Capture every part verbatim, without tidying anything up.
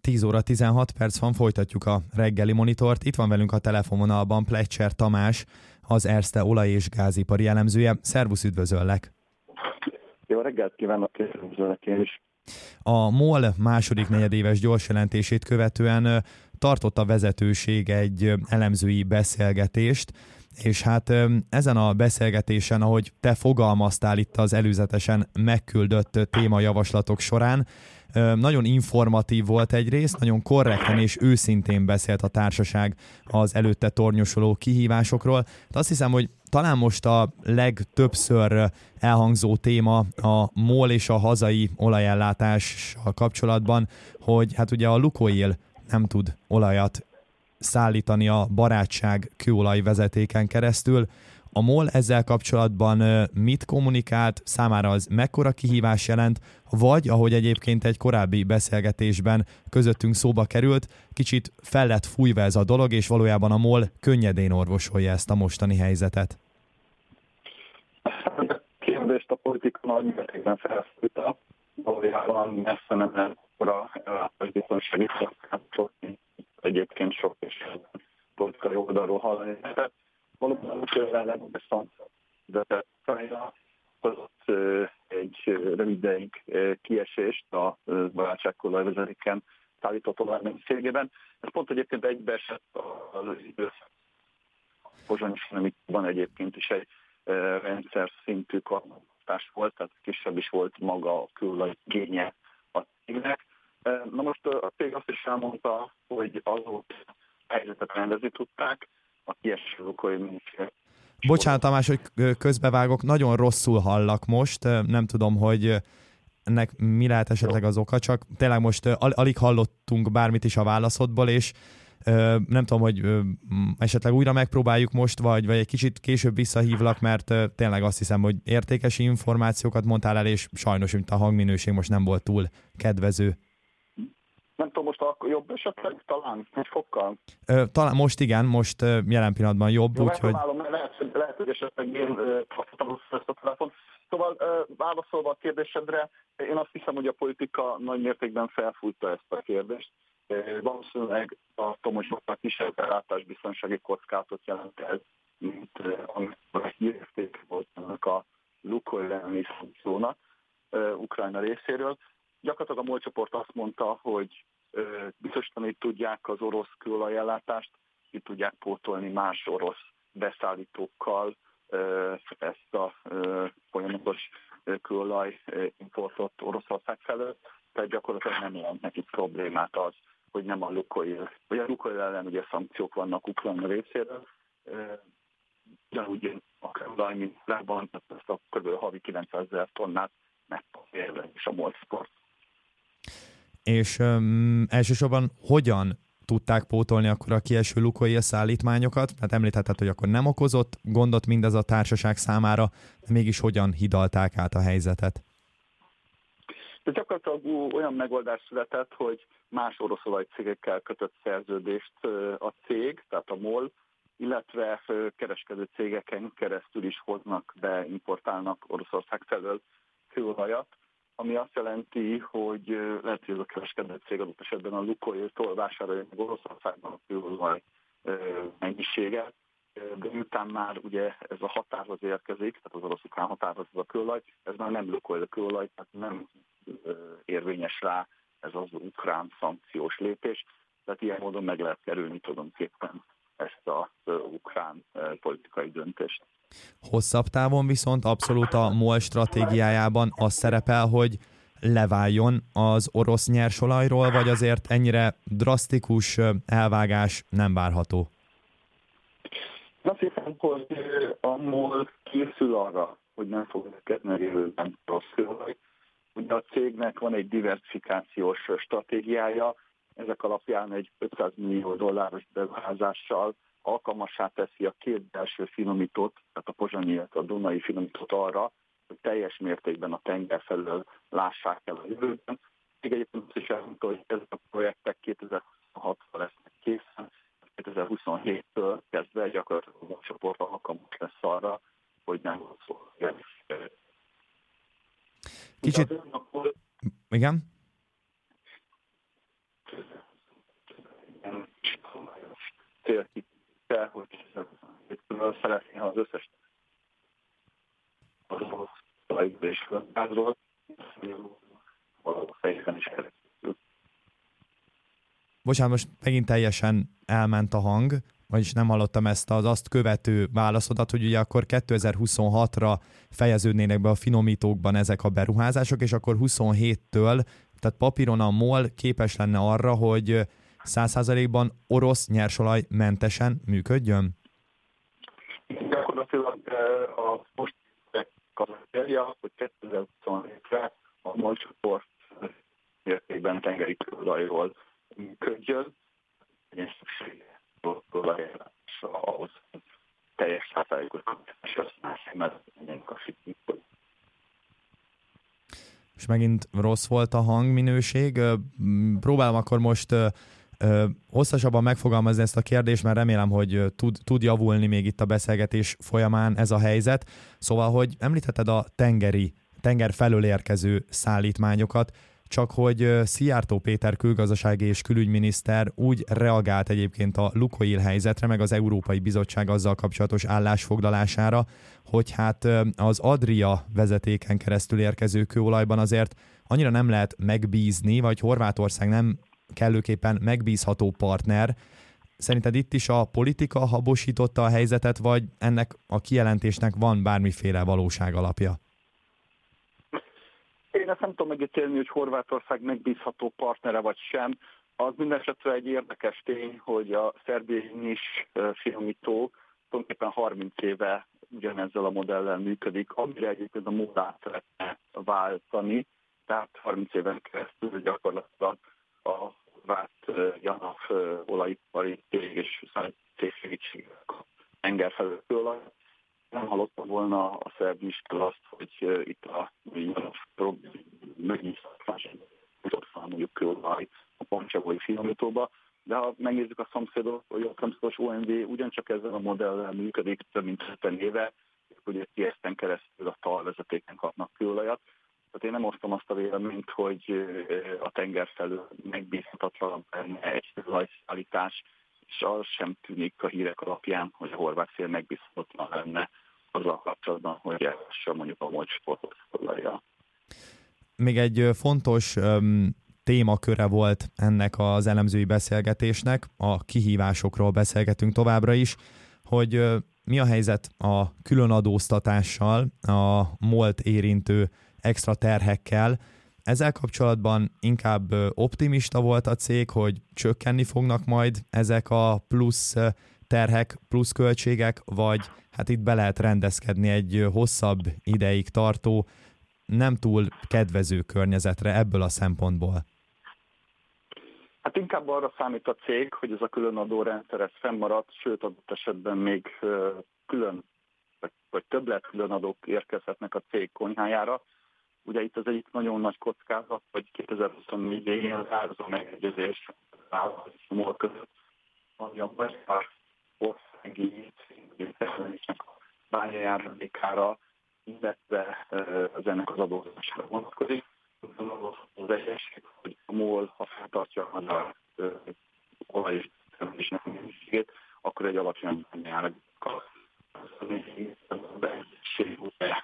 tíz óra tizenhat perc van, folytatjuk a reggeli monitort. Itt van velünk a telefonvonalban Plecser Tamás, az Erste olaj- és gázipari elemzője. Szervusz, üdvözöllek! Jó reggelt kívánok, üdvözöllek én is! A MOL második negyedéves gyorsjelentését követően tartott a vezetőség egy elemzői beszélgetést, és hát ezen a beszélgetésen, ahogy te fogalmaztál itt az előzetesen megküldött témajavaslatok során, nagyon informatív volt egyrészt, nagyon korrekten és őszintén beszélt a társaság az előtte tornyosuló kihívásokról. De azt hiszem, hogy talán most a legtöbbször elhangzó téma a MOL és a hazai olajellátással kapcsolatban, hogy hát ugye a Lukoil nem tud olajat szállítani a Barátság kőolajvezetéken keresztül. A MOL ezzel kapcsolatban mit kommunikált, számára az mekkora kihívás jelent, vagy, ahogy egyébként egy korábbi beszélgetésben közöttünk szóba került, kicsit fel lett fújva ez a dolog, és valójában a MOL könnyedén orvosolja ezt a mostani helyzetet? A kérdést a politika nagy mértékben felfújta, valójában messze nem lehet akkora biztonsági szakmátot, egyébként sok és politikai oldalról hallani. Valóban úgy ellen vezetett Ukrajna hozott egy rövid ideig kiesést a Barátság kőolajvezetéken szállított olajmennyiségében. Ez pont egyébként egybeesett az időszak. Pozsony van egyébként is egy rendszer szintű karbantartás volt, tehát kisebb is volt maga a kőolaj igénye a cégnek. Na most a cég azt is elmondta, hogy azóta helyzetet rendezni tudták, a kieső Lukoil minőség. Bocsánat, Tamás, hogy közbevágok, nagyon rosszul hallak most, nem tudom, hogy ennek mi lehet esetleg az oka, csak tényleg most al- alig hallottunk bármit is a válaszodból, és nem tudom, hogy esetleg újra megpróbáljuk most, vagy, vagy egy kicsit később visszahívlak, mert tényleg azt hiszem, hogy értékes információkat mondtál el, és sajnos, mint a hangminőség most nem volt túl kedvező. Nem tudom, most akkor jobb esetleg talán egy fokkal? Ö, talán most igen, most ö, jelen pillanatban jobb, Jó, úgyhogy... Lehet, hogy, lehet, hogy esetleg én kaptam ezt a telefon. Szóval ö, válaszolva a kérdésedre, én azt hiszem, hogy a politika nagy mértékben felfújta ezt a kérdést. Valószínűleg tartom, hogy sokkal kisebb ellátásbiztonsági kockázatot jelent ez, mint amikor hírérték volt ennek a Lukoil elleni szankciónak Ukrajna részéről. Gyakorlatilag a MOL csoport azt mondta, hogy biztosítani tudják az orosz kőolajellátást, ki tudják pótolni más orosz beszállítókkal ezt a folyamatos kőolaj importot Oroszország felől, tehát gyakorlatilag nem jelent neki problémát az, hogy nem a Lukoil, vagy a Lukoil ellen ugye szankciók vannak Ukrajna részéről, ugyanúgy a kőolaj, mint Rában, ezt a kb. Havi kilencszázezer tonnát megpapírja és a MOL Sport. És um, elsősorban hogyan tudták pótolni akkor a kieső Lukoil szállítmányokat? Hát említetted, hogy akkor nem okozott gondot mindez a társaság számára, de mégis hogyan hidalták át a helyzetet? De gyakorlatilag olyan megoldás született, hogy más orosz olajcégekkel kötött szerződést a cég, tehát a MOL, illetve kereskedő cégeken keresztül is hoznak be, importálnak Oroszország felől kőolajat, ami azt jelenti, hogy lehet, hogy ez a kereskedő cég adott esetben a Lukoiltól vásárolja meg Oroszországban a kőolaj mennyiséget, de miután már ugye ez a határhoz érkezik, tehát az orosz-ukrán határhoz az a kőolaj, ez már nem Lukoil kőolaj, tehát nem érvényes rá ez az ukrán szankciós lépés, tehát ilyen módon meg lehet kerülni tulajdonképpen ezt az ukrán politikai döntést. Hosszabb távon viszont abszolút a MOL stratégiájában az szerepel, hogy leváljon az orosz nyersolajról, vagy azért ennyire drasztikus elvágás nem várható? Azt hiszem, hogy a MOL készül arra, hogy nem fog kezdeni a jövőben rossz kőolaj. Ugye a cégnek van egy diversifikációs stratégiája, ezek alapján egy ötszáz millió dolláros beruházással alkalmassá teszi a két belső finomítót, tehát a pozsonyi, illetve a dunai finomítót arra, hogy teljes mértékben a tenger felől lássák el a jövőben. Még egyébként azt is elmondta, hogy ezek a projektek kétezer-huszonhatban lesznek készen, kétezer-huszonhéttől kezdve gyakorlatilag a csoport alkalmas lesz arra, hogy nem volt szó. Kicsit... Igen? célkitűzése, hogy szeretné, ha az összes az talajból és földgázról, valahol fejében is keresztül. Bocsánat, most megint teljesen elment a hang, vagyis nem hallottam ezt az azt követő válaszodat, hogy ugye akkor kétezer-huszonhatra fejeződnének be a finomítókban ezek a beruházások, és akkor huszonhéttől, tehát papíron a MOL képes lenne arra, hogy száz százalékban orosz nyersolaj mentesen működjön? Gyakorlatilag a most az célja, hogy kétezer-huszonhétre a MOL csoport mértékben tengeri kőolajról működjön, és szüksége ahhoz teljes százalékos kapcsolás használni, mert ennek a figyelmét. És megint rossz volt a hangminőség. Próbálom akkor most hosszasabban megfogalmazni ezt a kérdést, mert remélem, hogy tud, tud javulni még itt a beszélgetés folyamán ez a helyzet. Szóval, hogy említetted a tengeri, tenger felől érkező szállítmányokat, csak hogy Szijjártó Péter külgazdasági és külügyminiszter úgy reagált egyébként a Lukoil helyzetre, meg az Európai Bizottság azzal kapcsolatos állásfoglalására, hogy hát az Adria vezetéken keresztül érkező kőolajban azért annyira nem lehet megbízni, vagy Horvátország nem kellőképpen megbízható partner. Szerinted itt is a politika habosította a helyzetet, vagy ennek a kijelentésnek van bármiféle valóság alapja? Én ezt nem tudom megítélni, hogy Horvátország megbízható partnere vagy sem. Az mindenesetre egy érdekes tény, hogy a szerbiai nis finomító tulajdonképpen harminc éve ugyanezzel a modellel működik, amire egyébként a módát szeretne váltani, tehát harminc éven keresztül gyakorlatilag a horvát Janaf olajipari cég és cég segítségével a tenger felől kőolaj. Nem hallottam volna a szerb nistől azt, hogy itt a Janaf megnyisztatás, hogy ott van mondjuk kőolaj a Pancsevói finomítóba, de ha megnézzük a szomszédos, vagy a szomszédos o em vé ugyancsak ezzel a modellel működik több mint ötven éve, hogy Trieszten keresztül a talvezetéken kapnak kőolajat. Tehát én nem osztom azt a véleményt, hogy a tenger felől megbízhatatlan lenne egy kőolajszállítás, és az sem tűnik a hírek alapján, hogy a horvát fél megbízhatatlan lenne azzal kapcsolatban, hogy elvesse mondjuk a MOL csoportot kőolajjal. Még egy fontos um, témaköre volt ennek az elemzői beszélgetésnek, a kihívásokról beszélgetünk továbbra is, hogy uh, mi a helyzet a különadóztatással, a MOL-t érintő extra terhekkel. Ezzel kapcsolatban inkább optimista volt a cég, hogy csökkenni fognak majd ezek a plusz terhek, plusz költségek, vagy hát itt be lehet rendezkedni egy hosszabb ideig tartó, nem túl kedvező környezetre ebből a szempontból? Hát inkább arra számít a cég, hogy ez a különadó rendszer ez fennmaradt, sőt adott esetben még külön, vagy, vagy többlet különadók érkezhetnek a cég konyhájára. Ugye itt az egyik nagyon nagy kockázat, hogy kétezer-huszonnégy végén az a megegyezés a MOL között, ami a magyar országi termelésnek a bányajáradékára, illetve az ennek az adózására vonatkozik. Az egyesség, hogy a MOL, ha feltartja a magyar olaj és termelésnek a minőségét, akkor egy alacsony bányajáradékkal. Az a beegyesség ugye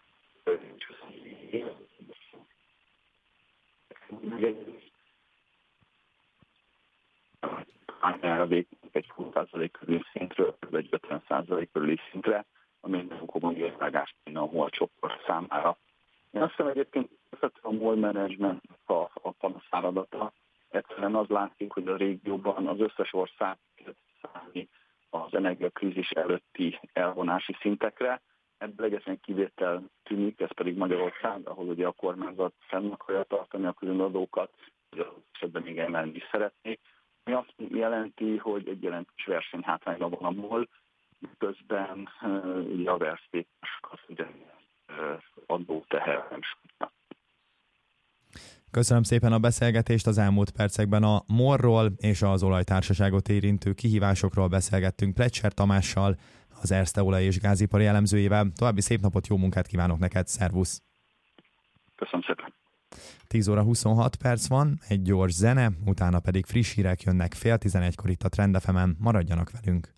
bányajáradék egy húsz százalék körüli szintről, egy ötven százalék körüli szintre, ami nem komoly érvágást kéne a MOL csoport számára. Én azt hiszem egyébként a MOL management a, a panaszáradata. Egyszerűen az látszik, hogy a régióban az összes ország szállni az energiakrízis előtti elvonási szintekre. Ebből egyetlen kivétel tűnik, ez pedig Magyarország, ahol ugye a kormányzat fenn akarja tartani a különadókat, hogy az esetben még emelni is szeretnék. Mi azt jelenti, hogy egy jelentős versenyhátrányban van a MOL, közben ugye a versztékosok az ugye adó teher nem sújtnak. Köszönöm szépen a beszélgetést. Az elmúlt percekben a MOL-ról és az olajtársaságot érintő kihívásokról beszélgettünk Plecser Tamással, az Erste olaj- és gázipari elemzőjével. További szép napot, jó munkát kívánok neked, szervusz! Köszönöm szépen! tíz óra huszonhat perc van, egy gyors zene, utána pedig friss hírek jönnek fél tizenegykor itt a Trend ef emen, maradjanak velünk!